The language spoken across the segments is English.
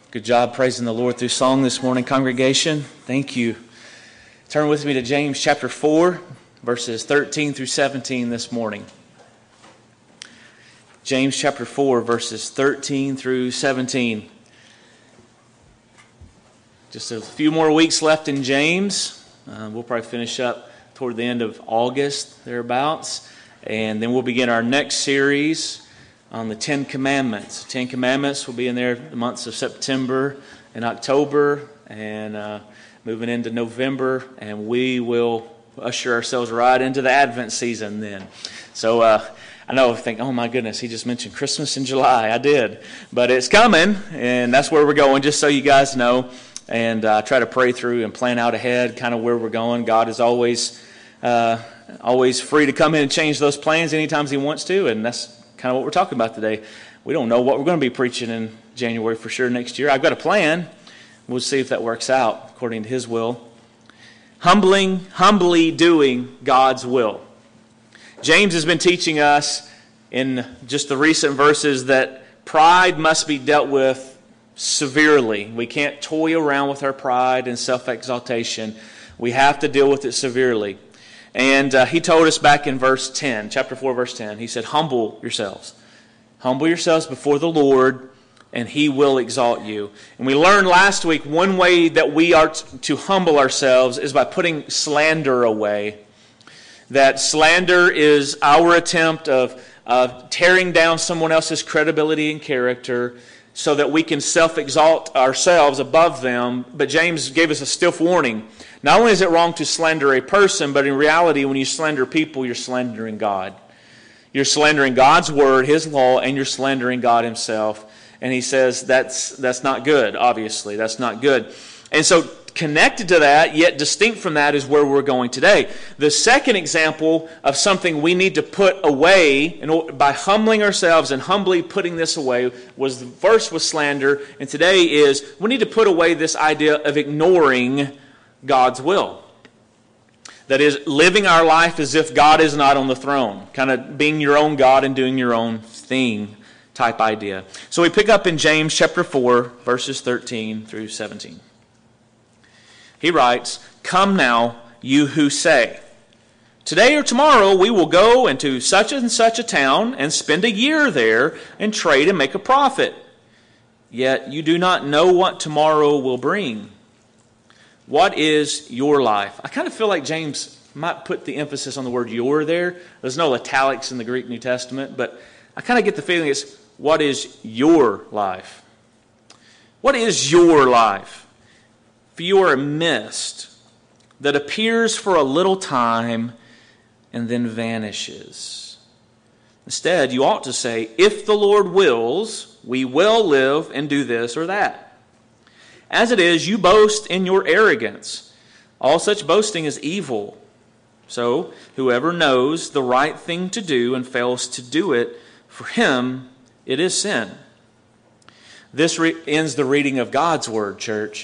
Good job praising the Lord through song this morning, congregation. Thank you. Turn with me to James chapter 4, verses 13 through 17 this morning. James chapter 4, verses 13 through 17. Just a few more weeks left in James. We'll probably finish up toward the end of August, thereabouts. And then we'll begin our next series on the Ten Commandments. Ten Commandments will be in there the months of September and October, and moving into November, and we will usher ourselves right into the Advent season then. So I know, think, oh my goodness, he just mentioned Christmas in July. I did. But it's coming, and that's where we're going, just so you guys know. And try to pray through and plan out ahead kind of where we're going. God is always free to come in and change those plans anytime He wants to, and that's kind of what we're talking about today. We don't know what we're going to be preaching in January for sure next year. I've got a plan. We'll see if that works out according to His will. Humbly doing God's will. James has been teaching us in just the recent verses that pride must be dealt with severely. We can't toy around with our pride and self-exaltation. We have to deal with it severely. And he told us back in verse 10, chapter 4, verse 10, he said, humble yourselves. Humble yourselves before the Lord, and He will exalt you. And we learned last week one way that we are to humble ourselves is by putting slander away. That slander is our attempt of tearing down someone else's credibility and character so that we can self-exalt ourselves above them. But James gave us a stiff warning. Not only is it wrong to slander a person, but in reality, when you slander people, you're slandering God. You're slandering God's word, His law, and you're slandering God Himself. And he says that's not good, obviously. That's not good. And so connected to that, yet distinct from that, is where we're going today. The second example of something we need to put away by humbling ourselves and humbly putting this away was, the first was slander, and today is we need to put away this idea of ignoring God's will. That is, living our life as if God is not on the throne. Kind of being your own God and doing your own thing type idea. So we pick up in James chapter 4, verses 13 through 17. He writes, "Come now, you who say, 'Today or tomorrow we will go into such and such a town and spend a year there and trade and make a profit. Yet you do not know what tomorrow will bring. What is your life?'" I kind of feel like James might put the emphasis on the word "your" there. There's no italics in the Greek New Testament, but I kind of get the feeling it's, what is your life? What is your life? For you are a mist that appears for a little time and then vanishes. Instead, you ought to say, "If the Lord wills, we will live and do this or that." As it is, you boast in your arrogance. All such boasting is evil. So, whoever knows the right thing to do and fails to do it, for him it is sin. This ends the reading of God's Word, church.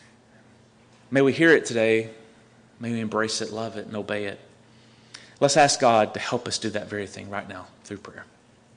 May we hear it today. May we embrace it, love it, and obey it. Let's ask God to help us do that very thing right now through prayer.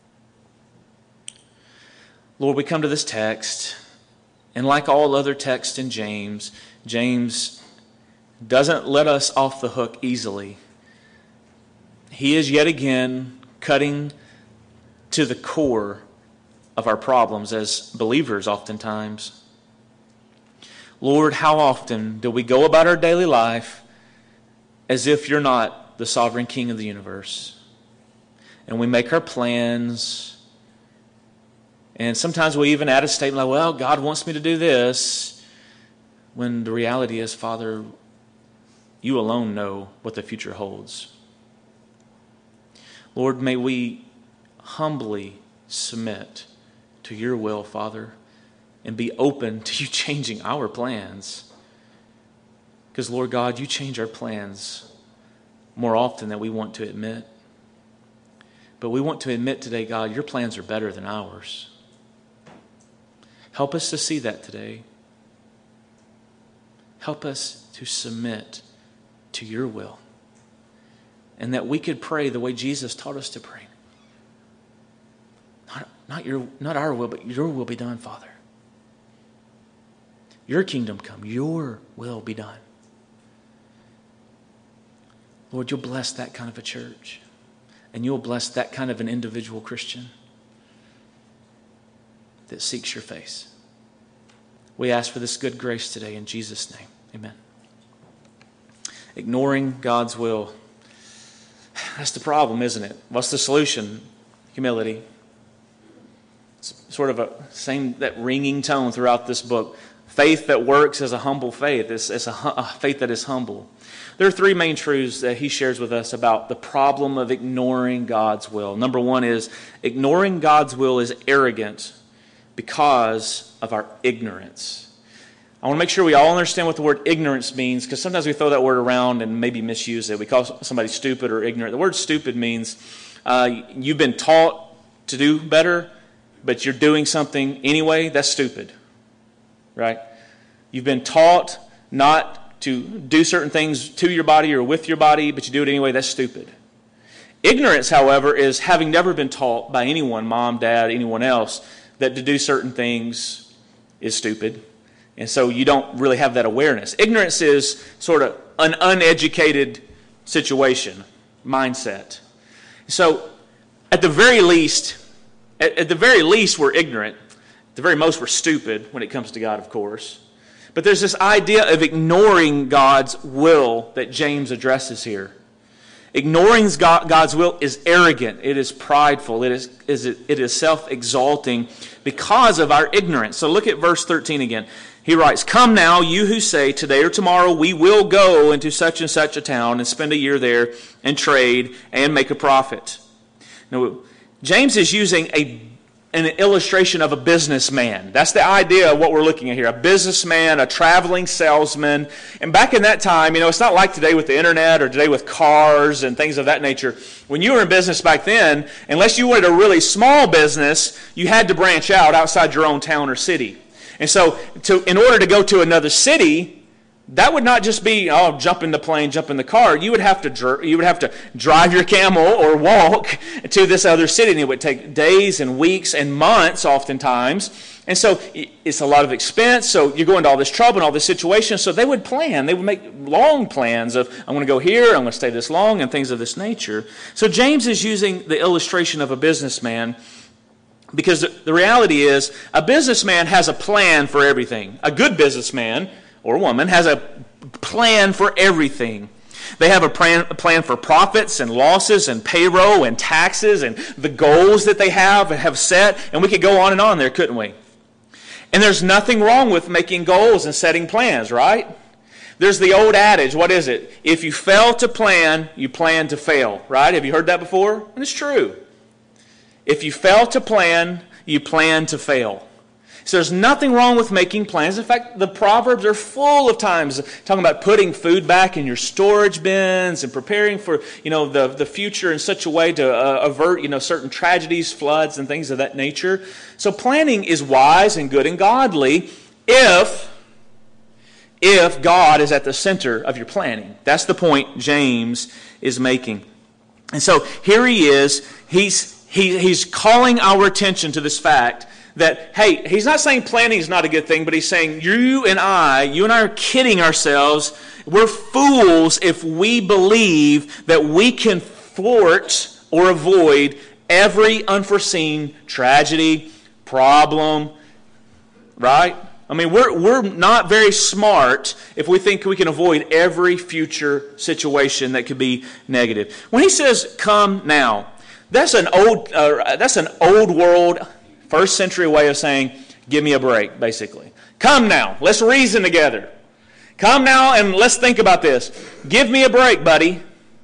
Lord, we come to this text, and like all other texts in James, James doesn't let us off the hook easily. He is yet again cutting to the core of our problems as believers oftentimes. Lord, how often do we go about our daily life as if You're not the sovereign King of the universe? And we make our plans, and sometimes we even add a statement like, well, God wants me to do this, when the reality is, Father, You alone know what the future holds. Lord, may we humbly submit to Your will, Father, and be open to You changing our plans. Because, Lord God, You change our plans more often than we want to admit. But we want to admit today, God, Your plans are better than ours. Help us to see that today. Help us to submit to Your will. And that we could pray the way Jesus taught us to pray. Not our will, but Your will be done, Father. Your kingdom come. Your will be done. Lord, you'll bless that kind of a church. And you'll bless that kind of an individual Christian that seeks your face. We ask for this good grace today in Jesus' name. Amen. Ignoring God's will. That's the problem, isn't it? What's the solution? Humility. It's sort of that ringing tone throughout this book. Faith that works is a humble faith. It's a faith that is humble. There are three main truths that he shares with us about the problem of ignoring God's will. Number one is ignoring God's will is arrogant because of our ignorance. I want to make sure we all understand what the word ignorance means, because sometimes we throw that word around and maybe misuse it. We call somebody stupid or ignorant. The word stupid means you've been taught to do better, but you're doing something anyway. That's stupid, right? You've been taught not to do certain things to your body or with your body, but you do it anyway. That's stupid. Ignorance, however, is having never been taught by anyone, mom, dad, anyone else, that to do certain things is stupid. And so you don't really have that awareness. Ignorance is sort of an uneducated situation, mindset. So at the very least, we're ignorant. At the very most, we're stupid when it comes to God, of course. But there's this idea of ignoring God's will that James addresses here. Ignoring God's will is arrogant. It is prideful. It is self-exalting because of our ignorance. So look at verse 13 again. He writes, "Come now, you who say, today or tomorrow we will go into such and such a town and spend a year there and trade and make a profit." Now, James is using an illustration of a businessman. That's the idea of what we're looking at here. A businessman, a traveling salesman. And back in that time, it's not like today with the internet or today with cars and things of that nature. When you were in business back then, unless you wanted a really small business, you had to branch out outside your own town or city. And so in order to go to another city, that would not just be, jump in the plane, jump in the car. You would have to drive your camel or walk to this other city. And it would take days and weeks and months oftentimes. And so it's a lot of expense. So you're going to all this trouble and all this situation. So they would plan. They would make long plans of, I'm going to go here, I'm going to stay this long, and things of this nature. So James is using the illustration of a businessman because the reality is a businessman has a plan for everything. A good businessman or woman has a plan for everything. They have a plan for profits and losses and payroll and taxes and the goals that they have set. And we could go on and on there, couldn't we? And there's nothing wrong with making goals and setting plans, right? There's the old adage, what is it? If you fail to plan, you plan to fail, right? Have you heard that before? And it's true. If you fail to plan, you plan to fail. So there's nothing wrong with making plans. In fact, the Proverbs are full of times talking about putting food back in your storage bins and preparing for, the future in such a way to avert, certain tragedies, floods, and things of that nature. So planning is wise and good and godly if God is at the center of your planning. That's the point James is making. And so here he is. He's calling our attention to this fact that, hey, he's not saying planning is not a good thing, but he's saying you and I are kidding ourselves. We're fools if we believe that we can thwart or avoid every unforeseen tragedy, problem, right? I mean, we're not very smart if we think we can avoid every future situation that could be negative. When he says, "Come now," that's an old world, first century way of saying, give me a break, basically. Come now, let's reason together. Come now and let's think about this. Give me a break, buddy.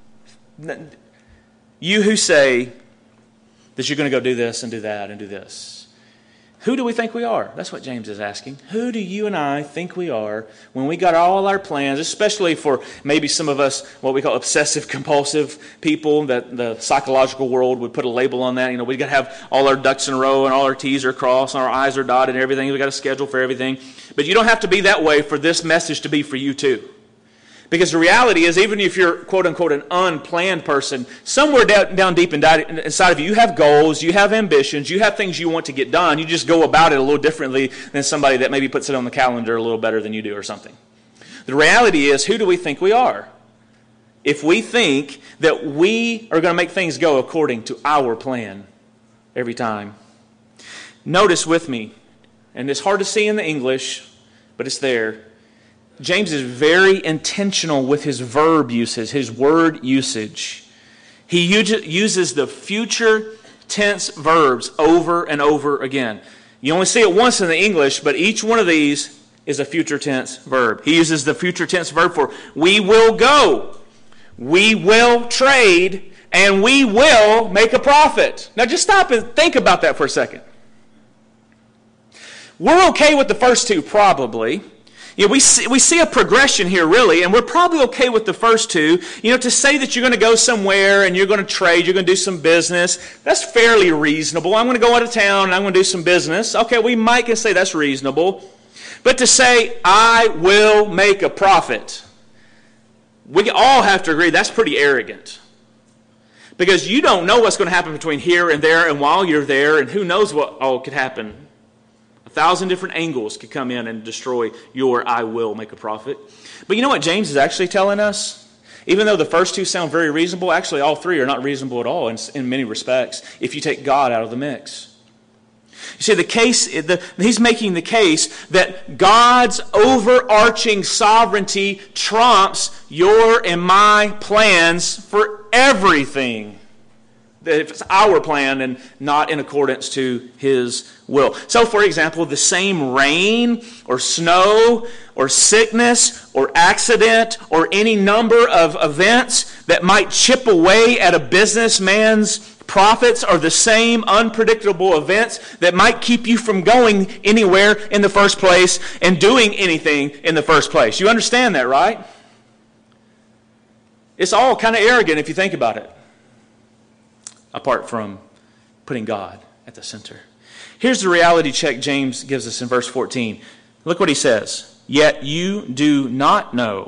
You who say that you're going to go do this and do that and do this. Who do we think we are? That's what James is asking. Who do you and I think we are when we got all our plans, especially for maybe some of us, what we call obsessive-compulsive people, that the psychological world would put a label on that. We got to have all our ducks in a row and all our T's are crossed and our I's are dotted and everything. We got a schedule for everything. But you don't have to be that way for this message to be for you too. Because the reality is, even if you're, quote unquote, an unplanned person, somewhere down deep inside of you, you have goals, you have ambitions, you have things you want to get done. You just go about it a little differently than somebody that maybe puts it on the calendar a little better than you do or something. The reality is, who do we think we are? If we think that we are going to make things go according to our plan every time. Notice with me, and it's hard to see in the English, but it's there. James is very intentional with his verb usage, his word usage. He uses the future tense verbs over and over again. You only see it once in the English, but each one of these is a future tense verb. He uses the future tense verb for we will go, we will trade, and we will make a profit. Now just stop and think about that for a second. We're okay with the first two, probably. We see a progression here, really, and we're probably okay with the first two. To say that you're going to go somewhere and you're going to trade, you're going to do some business, that's fairly reasonable. I'm going to go out of town and I'm going to do some business. Okay, we might can say that's reasonable. But to say, I will make a profit, we all have to agree that's pretty arrogant. Because you don't know what's going to happen between here and there and while you're there, and who knows what all could happen. 1,000 different angles could come in and destroy your I will make a profit. But you know what James is actually telling us? Even though the first two sound very reasonable, actually all three are not reasonable at all in many respects if you take God out of the mix. You see, he's making the case that God's overarching sovereignty trumps your and my plans for everything. That if it's our plan and not in accordance to His will. So, for example, the same rain or snow or sickness or accident or any number of events that might chip away at a businessman's profits are the same unpredictable events that might keep you from going anywhere in the first place and doing anything in the first place. You understand that, right? It's all kind of arrogant if you think about it. Apart from putting God at the center. Here's the reality check James gives us in verse 14. Look what he says. Yet you do not know.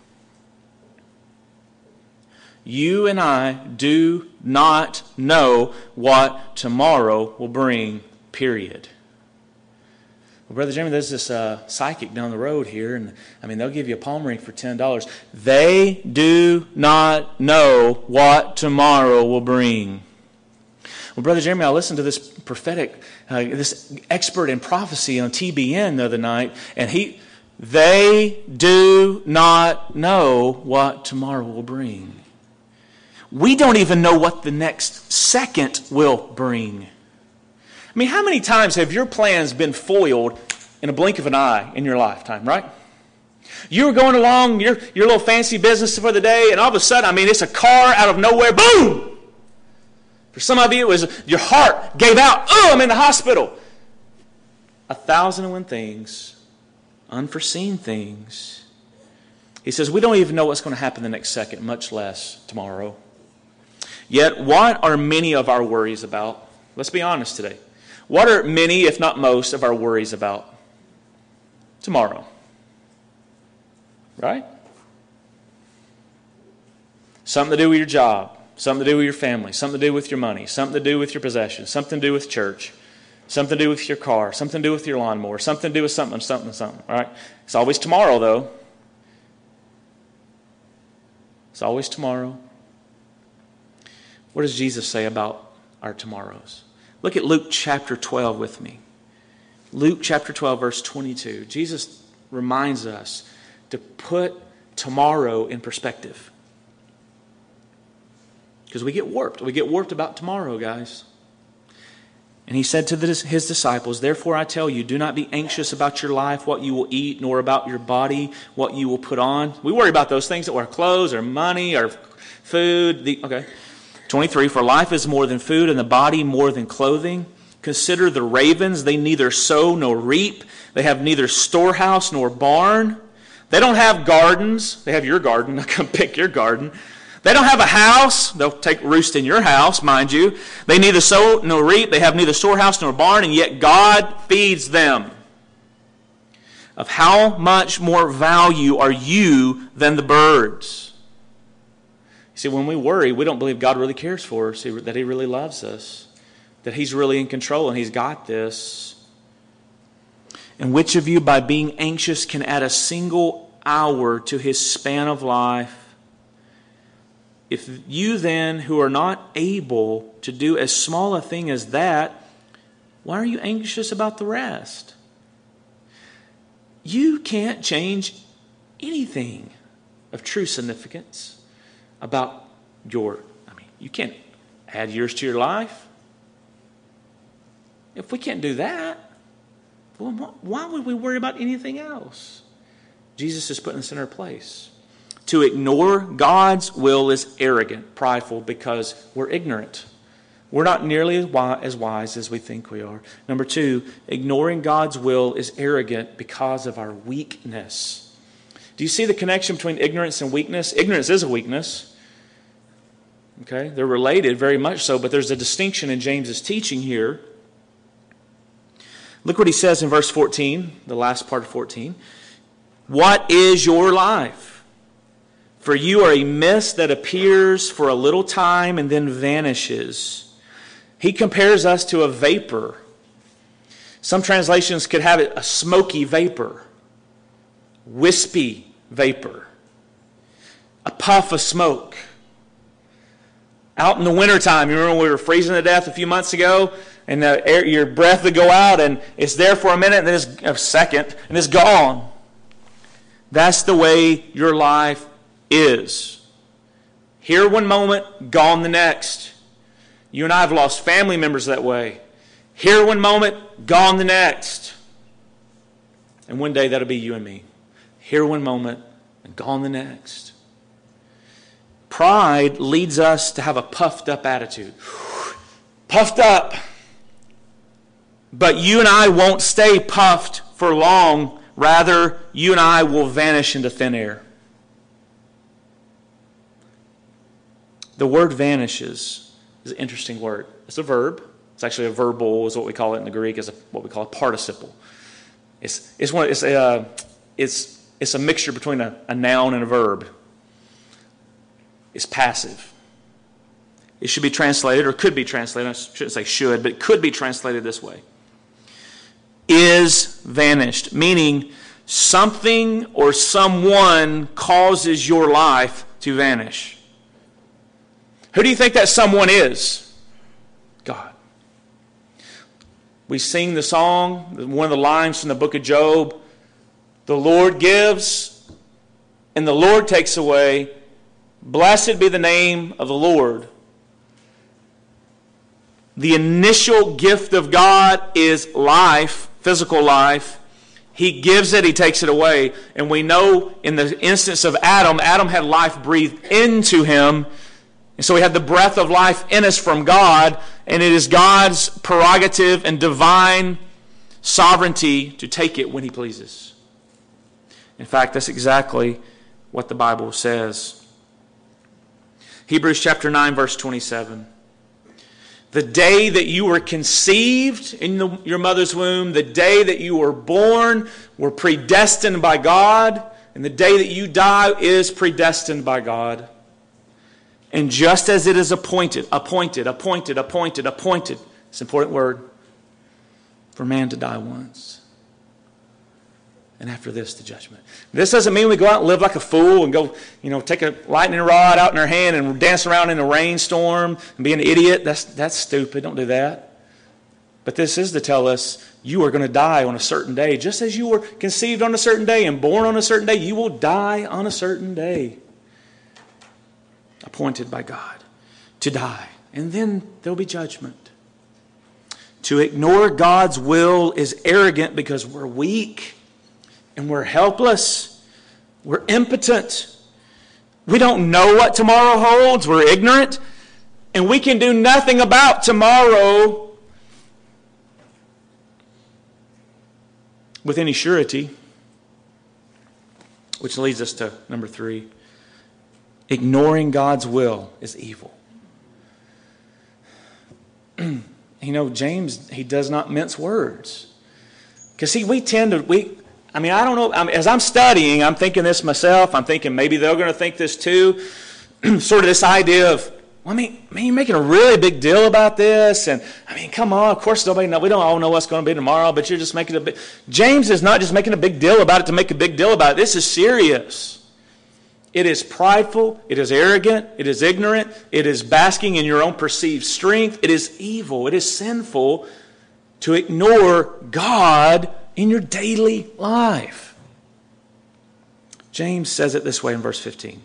You and I do not know what tomorrow will bring, period. Well, Brother Jeremy, there's this psychic down the road here, and they'll give you a palm ring for $10. They do not know what tomorrow will bring. Well, Brother Jeremy, I listened to this prophetic, this expert in prophecy on TBN the other night, and they do not know what tomorrow will bring. We don't even know what the next second will bring. How many times have your plans been foiled in a blink of an eye in your lifetime, right? You were going along your little fancy business for the day, and all of a sudden, it's a car out of nowhere, boom! For some of you, it was your heart gave out. Oh, I'm in the hospital. 1,001 things, unforeseen things. He says, we don't even know what's going to happen the next second, much less tomorrow. Yet, what are many of our worries about? Let's be honest today. What are many, if not most, of our worries about? Tomorrow. Right? Something to do with your job. Something to do with your family, something to do with your money, something to do with your possessions, something to do with church, something to do with your car, something to do with your lawnmower, something to do with something. All right? It's always tomorrow, though. It's always tomorrow. What does Jesus say about our tomorrows? Look at Luke chapter 12 with me. Luke chapter 12, verse 22. Jesus reminds us to put tomorrow in perspective. Because we get warped. We get warped about tomorrow, guys. And he said to his disciples, therefore I tell you, do not be anxious about your life, what you will eat, nor about your body, what you will put on. We worry about those things, our clothes, our money, our food. 23, for life is more than food, and the body more than clothing. Consider the ravens, they neither sow nor reap. They have neither storehouse nor barn. They don't have gardens. They have your garden. They'll come pick your garden. They don't have a house. They'll take roost in your house, mind you. They neither sow nor reap. They have neither storehouse nor barn, and yet God feeds them. of how much more value are you than the birds. You see, when we worry, we don't believe God really cares for us, that He really loves us, that He's really in control and He's got this. And which of you, by being anxious, can add a single hour to his span of life? If you then, who are not able to do as small a thing as that, why are you anxious about the rest? You can't change anything of true significance about you can't add years to your life. If we can't do that, well, why would we worry about anything else? Jesus is put in the center place. To ignore God's will is arrogant, prideful, because we're ignorant. We're not nearly as wise as we think we are. Number two, ignoring God's will is arrogant because of our weakness. Do you see the connection between ignorance and weakness? Ignorance is a weakness. Okay, they're related, very much so, but there's a distinction in James's teaching here. Look what he says in verse 14, the last part of 14. What is your life? For you are a mist that appears for a little time and then vanishes. He compares us to a vapor. Some translations could have it a smoky vapor, wispy vapor, a puff of smoke. Out in the wintertime, you remember when we were freezing to death a few months ago? And your breath would go out, and it's there for a minute, and then it's a second, and it's gone. That's the way your life is. Here one moment, gone the next. You and I have lost family members that way. Here one moment, gone the next. And one day that'll be you and me. Here one moment, and gone the next. Pride leads us to have a puffed up attitude. Puffed up. But you and I won't stay puffed for long. Rather, you and I will vanish into thin air. The word vanishes is an interesting word. It's a verb. It's actually a verbal, is what we call it in the Greek, is what we call a participle. It's a mixture between a noun and a verb. It's passive. It should be translated, or could be translated, I shouldn't say should, but it could be translated this way. Is vanished, meaning something or someone causes your life to vanish. Who do you think that someone is? God. We sing the song, one of the lines from the book of Job, the Lord gives and the Lord takes away. Blessed be the name of the Lord. The initial gift of God is life, physical life. He gives it, He takes it away. And we know in the instance of Adam, Adam had life breathed into him. And so we have the breath of life in us from God. And it is God's prerogative and divine sovereignty to take it when He pleases. In fact, that's exactly what the Bible says. Hebrews chapter 9, verse 27. The day that you were conceived in your mother's womb, the day that you were born, were predestined by God, and the day that you die is predestined by God. And just as it is appointed, it's an important word, for man to die once. And after this, the judgment. This doesn't mean we go out and live like a fool and go, take a lightning rod out in our hand and dance around in a rainstorm and be an idiot. That's stupid. Don't do that. But this is to tell us you are going to die on a certain day. Just as you were conceived on a certain day and born on a certain day, you will die on a certain day. Appointed by God to die. And then there will be judgment. To ignore God's will is arrogant because we're weak. And we're helpless. We're impotent. We don't know what tomorrow holds. We're ignorant. And we can do nothing about tomorrow with any surety. Which leads us to number 3. Ignoring God's will is evil. James, he does not mince words. Because we tend to... I don't know. As I'm studying, I'm thinking this myself. I'm thinking maybe they're going to think this too. Sort of this idea of, man, you're making a really big deal about this. And, come on. Of course, nobody knows. We don't all know what's going to be tomorrow, but you're just making a big... James is not just making a big deal about it to make a big deal about it. This is serious. It is prideful. It is arrogant. It is ignorant. It is basking in your own perceived strength. It is evil. It is sinful to ignore God in your daily life. James says it this way in verse 15.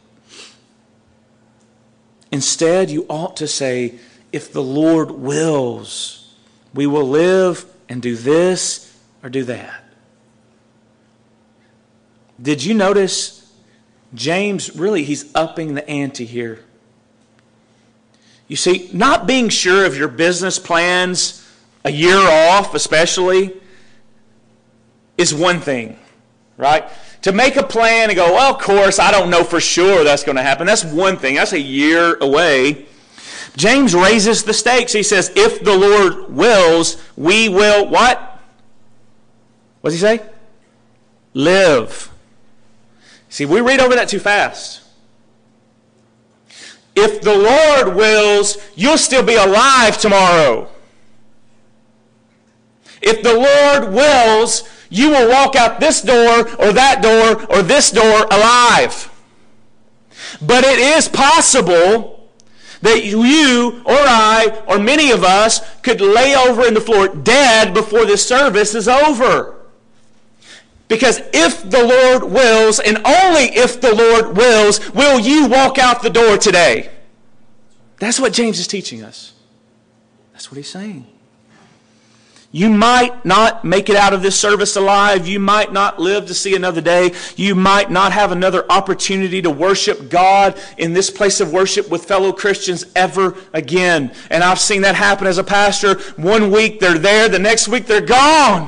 Instead, you ought to say, if the Lord wills, we will live and do this or do that. Did you notice James, really, he's upping the ante here. You see, not being sure of your business plans a year off especially is one thing, right? To make a plan and go, well, of course, I don't know for sure that's going to happen. That's one thing. That's a year away. James raises the stakes. He says, if the Lord wills, we will what? What does he say? Live. See, we read over that too fast. If the Lord wills, you'll still be alive tomorrow. If the Lord wills, you will walk out this door or that door or this door alive. But it is possible that you or I or many of us could lay over in the floor dead before this service is over. Because if the Lord wills, and only if the Lord wills, will you walk out the door today. That's what James is teaching us. That's what he's saying. You might not make it out of this service alive. You might not live to see another day. You might not have another opportunity to worship God in this place of worship with fellow Christians ever again. And I've seen that happen as a pastor. One week they're there, the next week they're gone.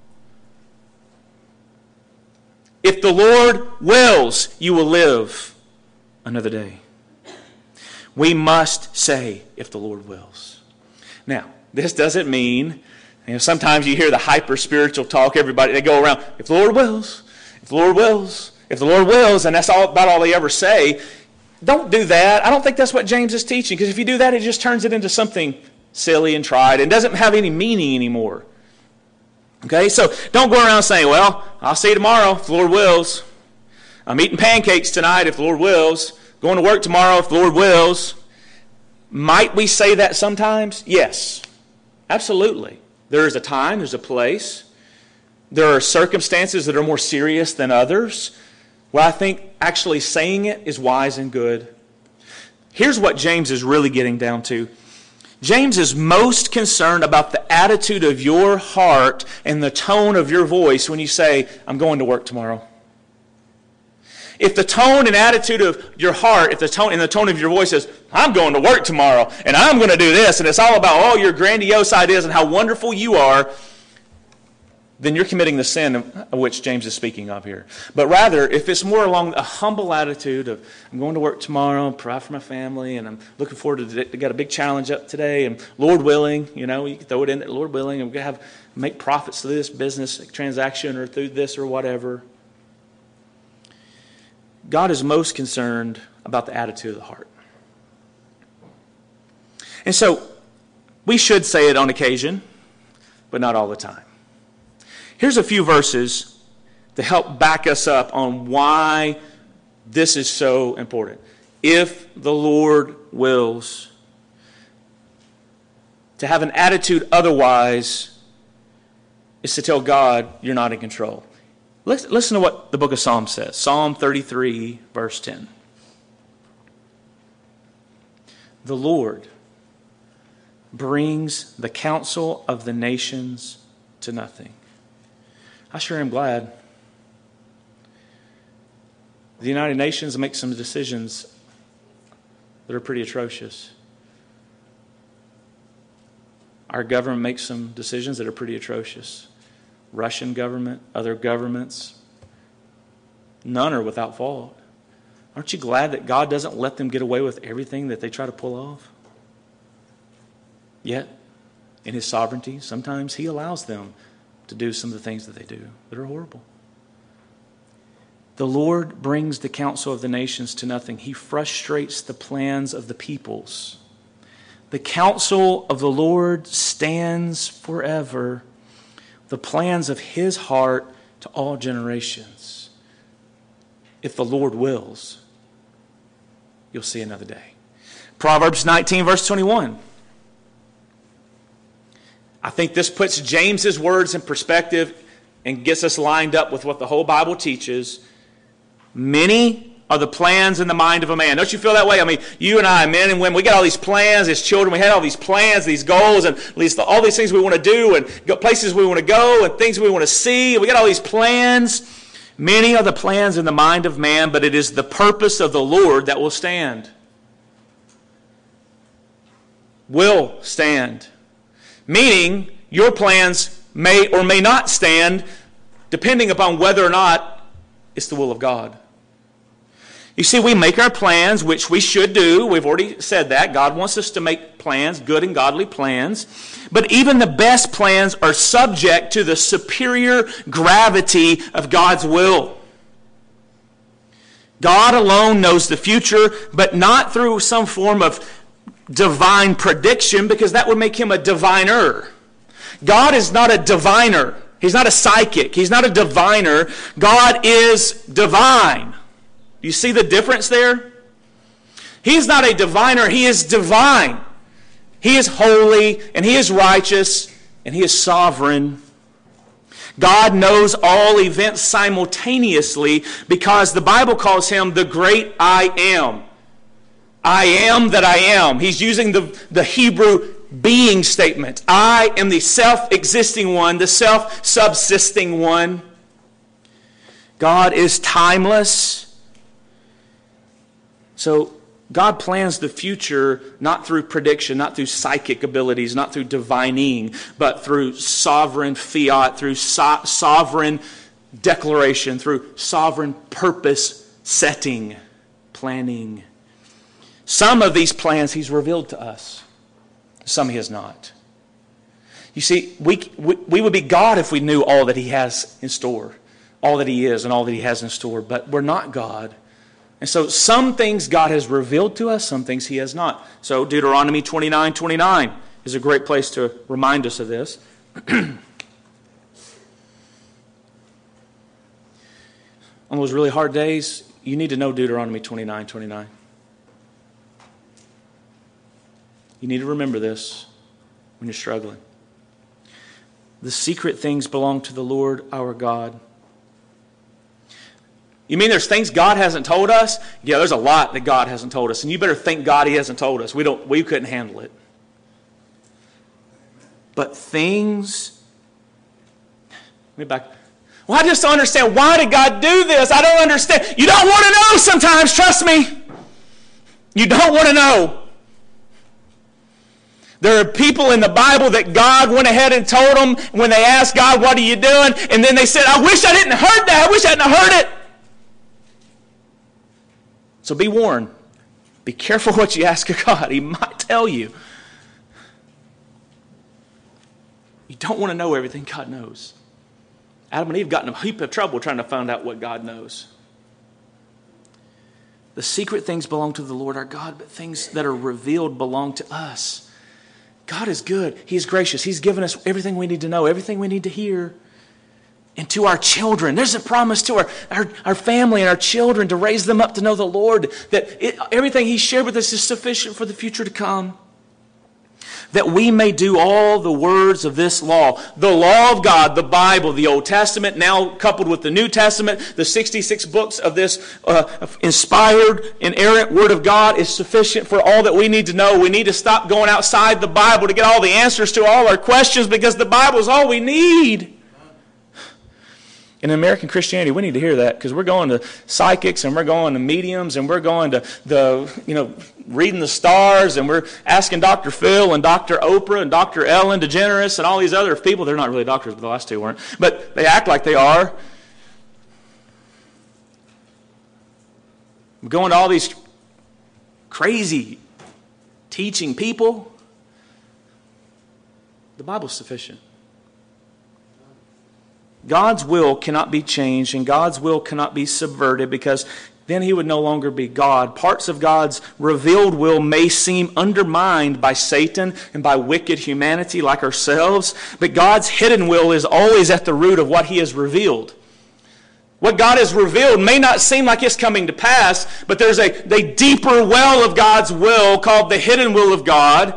If the Lord wills, you will live another day. We must say, if the Lord wills. Now, this doesn't mean... sometimes you hear the hyper-spiritual talk. Everybody, they go around, if the Lord wills, if the Lord wills, if the Lord wills, and that's about all they ever say. Don't do that. I don't think that's what James is teaching, because if you do that, it just turns it into something silly and tried and doesn't have any meaning anymore. Okay, so don't go around saying, well, I'll see you tomorrow if the Lord wills. I'm eating pancakes tonight if the Lord wills. Going to work tomorrow if the Lord wills. Might we say that sometimes? Yes, absolutely. There is a time, there's a place. There are circumstances that are more serious than others. Well, I think actually saying it is wise and good. Here's what James is really getting down to. James is most concerned about the attitude of your heart and the tone of your voice when you say, I'm going to work tomorrow. If the tone and attitude of your heart, if the tone and the tone of your voice is, I'm going to work tomorrow, and I'm going to do this, and it's all about all your grandiose ideas and how wonderful you are, then you're committing the sin of which James is speaking of here. But rather, if it's more along a humble attitude of, I'm going to work tomorrow, provide for my family, and I'm looking forward to got a big challenge up today, and Lord willing, you can throw it in there, Lord willing, and we're going to make profits through this business transaction or through this or whatever. God is most concerned about the attitude of the heart. And so, we should say it on occasion, but not all the time. Here's a few verses to help back us up on why this is so important. If the Lord wills, to have an attitude otherwise is to tell God you're not in control. Listen to what the book of Psalms says. Psalm 33, verse 10. The Lord brings the counsel of the nations to nothing. I sure am glad. The United Nations makes some decisions that are pretty atrocious. Our government makes some decisions that are pretty atrocious. Russian government, other governments, none are without fault. Aren't you glad that God doesn't let them get away with everything that they try to pull off? Yet, in His sovereignty, sometimes He allows them to do some of the things that they do that are horrible. The Lord brings the counsel of the nations to nothing. He frustrates the plans of the peoples. The counsel of the Lord stands forever, the plans of his heart to all generations. If the Lord wills, you'll see another day. Proverbs 19, verse 21. I think this puts James's words in perspective and gets us lined up with what the whole Bible teaches. Many are the plans in the mind of a man. Don't you feel that way? I mean, you and I, men and women, we got all these plans as children. We had all these plans, these goals, and at least all these things we want to do, and places we want to go, and things we want to see. We got all these plans. Many are the plans in the mind of man, but it is the purpose of the Lord that will stand. Will stand. Meaning, your plans may or may not stand, depending upon whether or not it's the will of God. You see, we make our plans, which we should do. We've already said that. God wants us to make plans, good and godly plans. But even the best plans are subject to the superior gravity of God's will. God alone knows the future, but not through some form of divine prediction, because that would make him a diviner. God is not a diviner. He's not a psychic. He's not a diviner. God is divine. You see the difference there? He's not a diviner. He is divine. He is holy, and he is righteous, and he is sovereign. God knows all events simultaneously because the Bible calls him the great I am. I am that I am. He's using the Hebrew being statement. I am the self-existing one, the self-subsisting one. God is timeless. So God plans the future not through prediction, not through psychic abilities, not through divining, but through sovereign fiat, through sovereign declaration, through sovereign purpose setting, planning. Some of these plans he's revealed to us. Some he has not. You see, we would be God if we knew all that he has in store, all that he is and all that he has in store, but we're not God. And so some things God has revealed to us, some things he has not. So Deuteronomy 29:29 is a great place to remind us of this. On those really hard days, you need to know Deuteronomy 29:29. You need to remember this when you're struggling. The secret things belong to the Lord our God. You mean there's things God hasn't told us? Yeah, there's a lot that God hasn't told us. And you better thank God he hasn't told us. We couldn't handle it. But things... Let me back. Well, I just don't understand. Why did God do this? I don't understand. You don't want to know sometimes, trust me. You don't want to know. There are people in the Bible that God went ahead and told them when they asked God, what are you doing? And then they said, I wish I didn't have heard that. I wish I hadn't heard it. So be warned. Be careful what you ask of God. He might tell you. You don't want to know everything God knows. Adam and Eve got in a heap of trouble trying to find out what God knows. The secret things belong to the Lord our God, but things that are revealed belong to us. God is good. He's gracious. He's given us everything we need to know, everything we need to hear. And to our children. There's a promise to our family and our children to raise them up to know the Lord. That everything he shared with us is sufficient for the future to come. That we may do all the words of this law. The law of God, the Bible, the Old Testament, now coupled with the New Testament, the 66 books of this inspired, inerrant Word of God is sufficient for all that we need to know. We need to stop going outside the Bible to get all the answers to all our questions because the Bible is all we need. In American Christianity, we need to hear that because we're going to psychics and we're going to mediums and we're going to reading the stars and we're asking Dr. Phil and Dr. Oprah and Dr. Ellen DeGeneres and all these other people. They're not really doctors, but the last two weren't. But they act like they are. We're going to all these crazy teaching people. The Bible's sufficient. God's will cannot be changed and God's will cannot be subverted, because then he would no longer be God. Parts of God's revealed will may seem undermined by Satan and by wicked humanity like ourselves, but God's hidden will is always at the root of what he has revealed. What God has revealed may not seem like it's coming to pass, but there's a deeper well of God's will called the hidden will of God.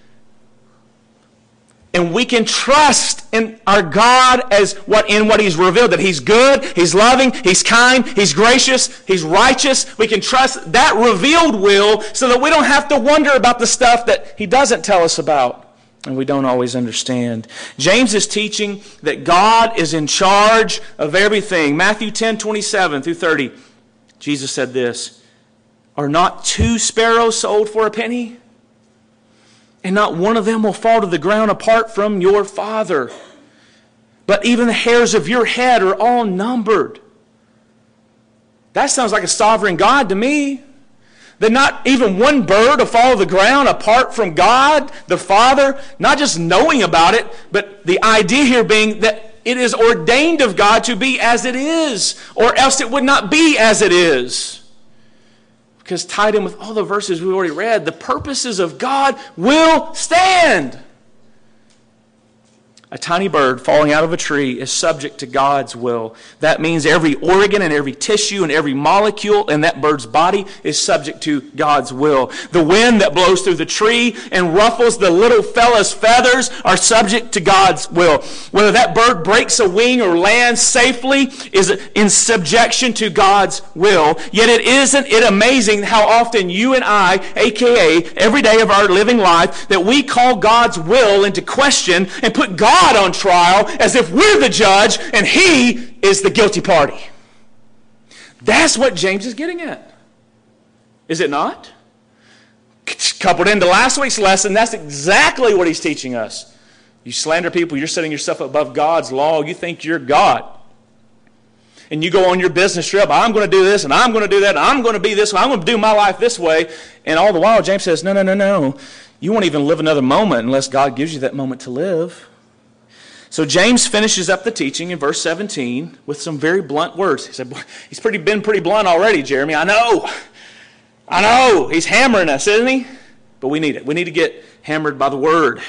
And we can trust in our God in what he's revealed, that he's good, he's loving, he's kind, he's gracious, he's righteous. We can trust that revealed will so that we don't have to wonder about the stuff that he doesn't tell us about and we don't always understand. James is teaching that God is in charge of everything. Matthew 10:27 through 30. Jesus said this, "Are not 2 sparrows sold for a penny? And not one of them will fall to the ground apart from your Father. But even the hairs of your head are all numbered." That sounds like a sovereign God to me. That not even one bird will fall to the ground apart from God, the Father, not just knowing about it, but the idea here being that it is ordained of God to be as it is, or else it would not be as it is. Because tied in with all the verses we've already read, the purposes of God will stand. A tiny bird falling out of a tree is subject to God's will. That means every organ and every tissue and every molecule in that bird's body is subject to God's will. The wind that blows through the tree and ruffles the little fella's feathers are subject to God's will. Whether that bird breaks a wing or lands safely is in subjection to God's will. Yet isn't it amazing how often you and I, aka every day of our living life, that we call God's will into question and put God on trial as if we're the judge and he is the guilty party. That's what James is getting at. Is it not? Coupled into last week's lesson, that's exactly what he's teaching us. You slander people, you're setting yourself above God's law, you think you're God. And you go on your business trip, I'm going to do this and I'm going to do that, and I'm going to be this way, I'm going to do my life this way. And all the while James says, no. You won't even live another moment unless God gives you that moment to live. So James finishes up the teaching in verse 17 with some very blunt words. He said, he's been pretty blunt already, Jeremy. I know. He's hammering us, isn't he? But we need it. We need to get hammered by the word.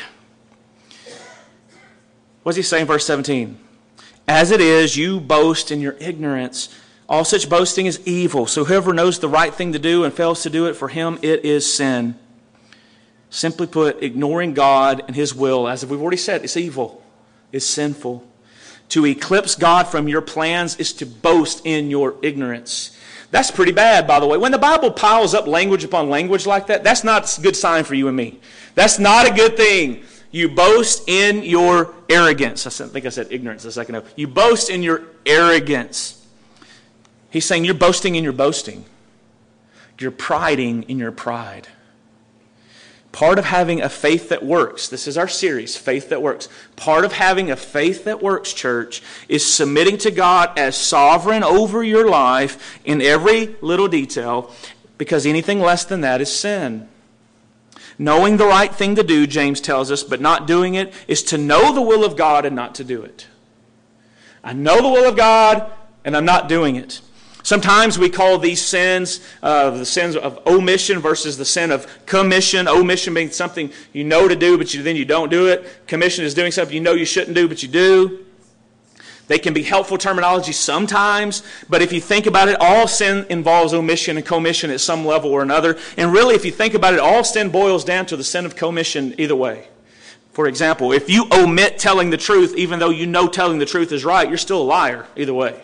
What's he saying in verse 17? As it is, you boast in your ignorance. All such boasting is evil. So whoever knows the right thing to do and fails to do it, for him it is sin. Simply put, ignoring God and his will, as we've already said, it's evil. Is sinful. To eclipse God from your plans is to boast in your ignorance. That's pretty bad, by the way. When the Bible piles up language upon language like that, that's not a good sign for you and me. That's not a good thing. You boast in your arrogance. I think I said ignorance a second ago. You boast in your arrogance. He's saying you're boasting in your boasting. You're priding in your pride. Part of having a faith that works, this is our series, Faith That Works. Part of having a faith that works, church, is submitting to God as sovereign over your life in every little detail, because anything less than that is sin. Knowing the right thing to do, James tells us, but not doing it, is to know the will of God and not to do it. I know the will of God, and I'm not doing it. Sometimes we call these sins the sins of omission versus the sin of commission. Omission being something you know to do, but then you don't do it. Commission is doing something you know you shouldn't do, but you do. They can be helpful terminology sometimes, but if you think about it, all sin involves omission and commission at some level or another. And really, if you think about it, all sin boils down to the sin of commission either way. For example, if you omit telling the truth, even though you know telling the truth is right, you're still a liar either way.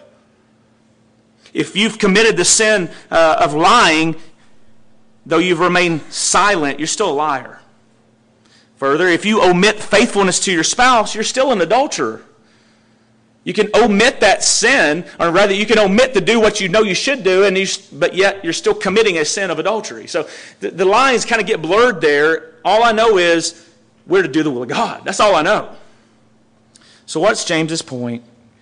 If you've committed the sin of lying, though you've remained silent, you're still a liar. Further, if you omit faithfulness to your spouse, you're still an adulterer. You can omit that sin, or rather you can omit to do what you know you should do, but yet you're still committing a sin of adultery. So the lines kind of get blurred there. All I know is we're to do the will of God. That's all I know. So what's James's point?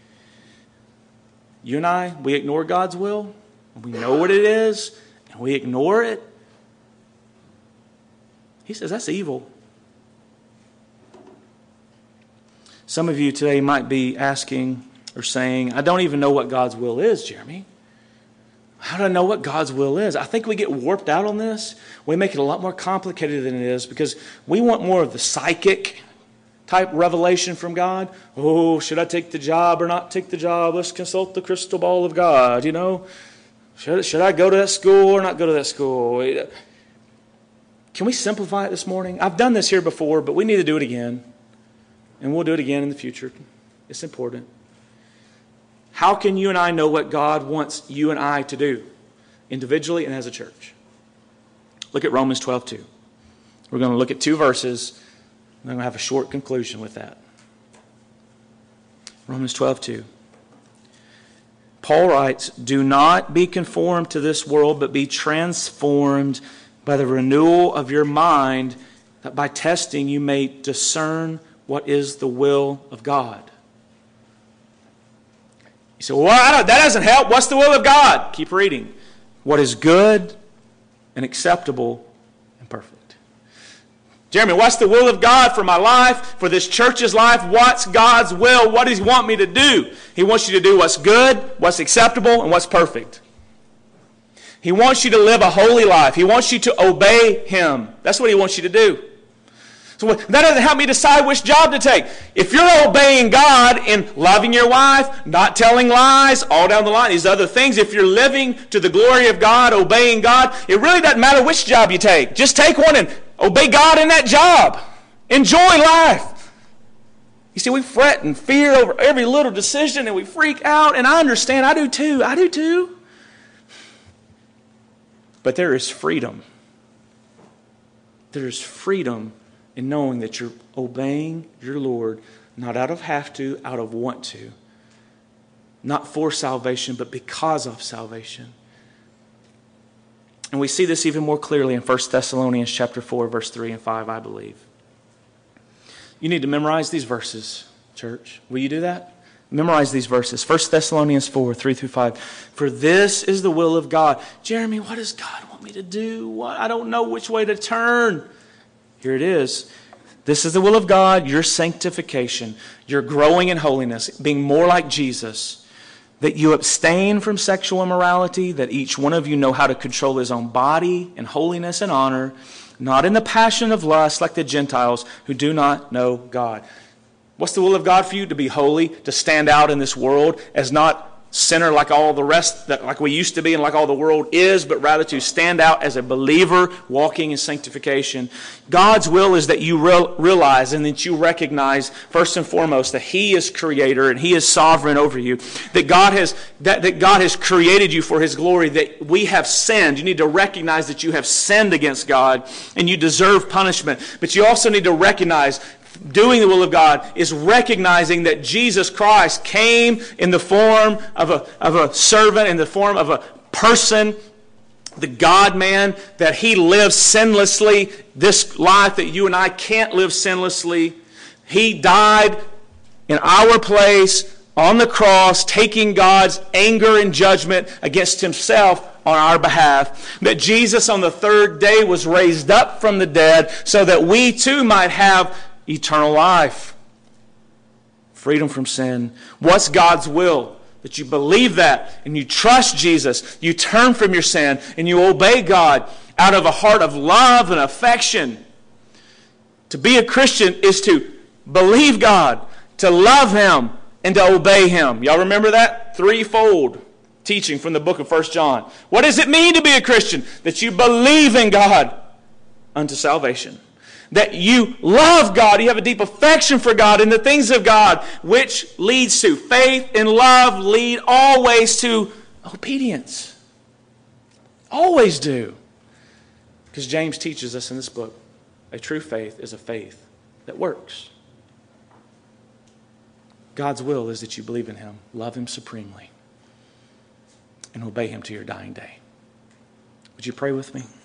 You and I, we ignore God's will. We know what it is, and we ignore it. He says that's evil. Some of you today might be asking, are saying, I don't even know what God's will is, Jeremy. How do I know what God's will is? I think we get warped out on this. We make it a lot more complicated than it is because we want more of the psychic type revelation from God. Oh, should I take the job or not take the job? Let's consult the crystal ball of God, you know. Should I go to that school or not go to that school? Can we simplify it this morning? I've done this here before, but we need to do it again. And we'll do it again in the future. It's important. How can you and I know what God wants you and I to do, individually and as a church? Look at Romans 12:2. We're going to look at 2 verses, and I'm going to have a short conclusion with that. Romans 12:2. Paul writes, do not be conformed to this world, but be transformed by the renewal of your mind, that by testing you may discern what is the will of God. You say, well, that doesn't help. What's the will of God? Keep reading. What is good and acceptable and perfect. Jeremy, what's the will of God for my life, for this church's life? What's God's will? What does He want me to do? He wants you to do what's good, what's acceptable, and what's perfect. He wants you to live a holy life. He wants you to obey Him. That's what He wants you to do. So that doesn't help me decide which job to take. If you're obeying God in loving your wife, not telling lies, all down the line, these other things, if you're living to the glory of God, obeying God, it really doesn't matter which job you take. Just take one and obey God in that job. Enjoy life. You see, we fret and fear over every little decision and we freak out, and I understand. I do too. But there is freedom. There is freedom in knowing that you're obeying your Lord, not out of have to, out of want to. Not for salvation, but because of salvation. And we see this even more clearly in 1 Thessalonians chapter 4, verse 3 and 5, I believe. You need to memorize these verses, church. Will you do that? Memorize these verses. 1 Thessalonians 4, 3 through 5. For this is the will of God. Jeremy, what does God want me to do? I don't know which way to turn. Here it is. This is the will of God, your sanctification, your growing in holiness, being more like Jesus, that you abstain from sexual immorality, that each one of you know how to control his own body in holiness and honor, not in the passion of lust like the Gentiles who do not know God. What's the will of God for you? To be holy, to stand out in this world as not sinner like all the rest, like we used to be and like all the world is, but rather to stand out as a believer walking in sanctification. God's will is that you realize and that you recognize first and foremost that He is creator and He is sovereign over you. That God has created you for His glory, that we have sinned. You need to recognize that you have sinned against God and you deserve punishment. But you also need to recognize doing the will of God is recognizing that Jesus Christ came in the form of a servant, in the form of a person, the God-man, that He lives sinlessly, this life that you and I can't live sinlessly. He died in our place on the cross, taking God's anger and judgment against Himself on our behalf. That Jesus on the third day was raised up from the dead so that we too might have eternal life, freedom from sin. What's God's will? That you believe that and you trust Jesus. You turn from your sin and you obey God out of a heart of love and affection. To be a Christian is to believe God, to love Him, and to obey Him. Y'all remember that? Threefold teaching from the book of 1 John. What does it mean to be a Christian? That you believe in God unto salvation. That you love God, you have a deep affection for God and the things of God, which leads to faith and love, lead always to obedience. Always do. Because James teaches us in this book, a true faith is a faith that works. God's will is that you believe in Him, love Him supremely, and obey Him to your dying day. Would you pray with me?